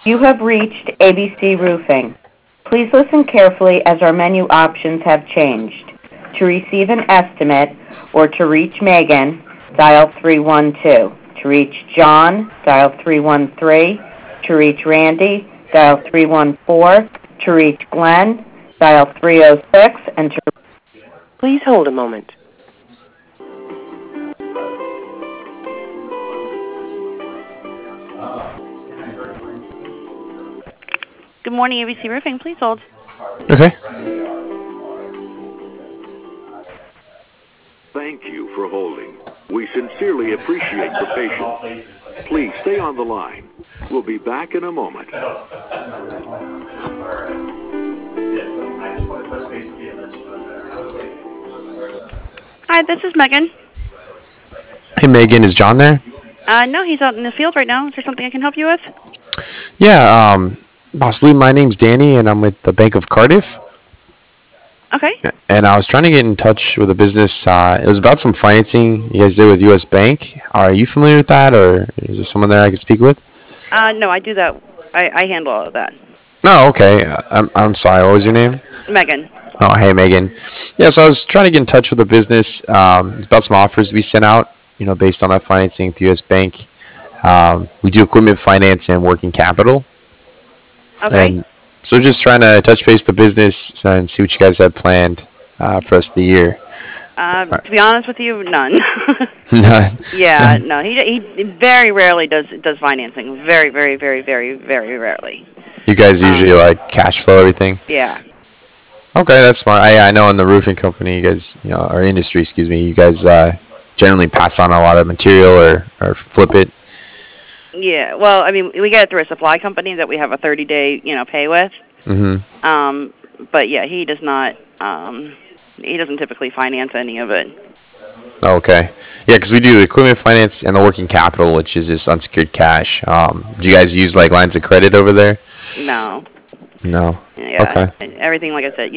You have reached ABC Roofing. Please listen carefully as our menu options have changed. To receive an estimate or to reach Megan, dial 312. To reach John, dial 313. To reach Randy, dial 314. To reach Glenn, dial 306. And to Please hold a moment. Good morning, ABC Roofing. Please hold. Okay. Thank you for holding. We sincerely appreciate your patience. Please stay on the line. We'll be back in a moment. Hi, this is Megan. Hey, Megan, is John there? No, he's out in the field right now. Is there something I can help you with? Yeah, possibly. My name's Danny, and I'm with the Bank of Cardiff. Okay. And I was trying to get in touch with a business. It was about some financing you guys did with U.S. Bank. Are you familiar with that, or is there someone there I could speak with? No, I do that. I handle all of that. No, okay. I'm sorry. What was your name? Megan. Oh, hey, Megan. Yeah, so I was trying to get in touch with the business. It's about some offers we sent out, based on that financing with U.S. Bank. We do equipment finance and working capital. Okay. And so just trying to touch base with the business and see what you guys have planned for the rest of the year. To be honest with you, none. None. Yeah, no. He very rarely does financing. Very, very, very, very, very rarely. You guys usually cash flow everything? Yeah. Okay, that's smart. I know in the roofing company, you guys, or industry, excuse me, you guys generally pass on a lot of material or flip it. Yeah. Well, I mean, we get it through a supply company that we have a 30-day, pay with. Mm-hmm. But yeah, he does not. He doesn't typically finance any of it. Okay. Yeah, because we do equipment finance and the working capital, which is just unsecured cash. Do you guys use lines of credit over there? No. No. Yeah. Okay. Everything, like I said, he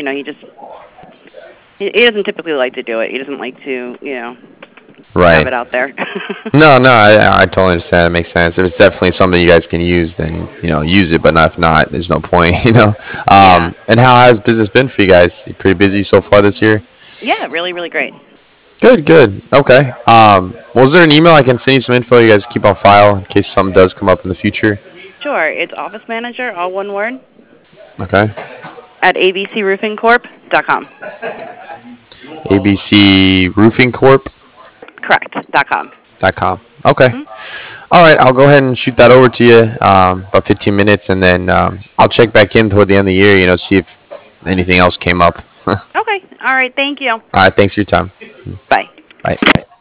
doesn't typically like to do it. He doesn't like to, Right. have it out there. No, I totally understand. It makes sense. If it's definitely something you guys can use, then use it. But if not, there's no point. Yeah. And how has business been for you guys? You pretty busy so far this year? Yeah, really, really great. Good. Okay. Was there an email I can send you some info you guys keep on file in case something does come up in the future? Sure. It's office manager, all one word, Okay. at abcroofingcorp.com. ABC Roofing Corp. Correct. .com. .com. Okay. Mm-hmm. All right. I'll go ahead and shoot that over to you about 15 minutes, and then I'll check back in toward the end of the year. See if anything else came up. Okay. All right. Thank you. All right. Thanks for your time. Bye. Bye.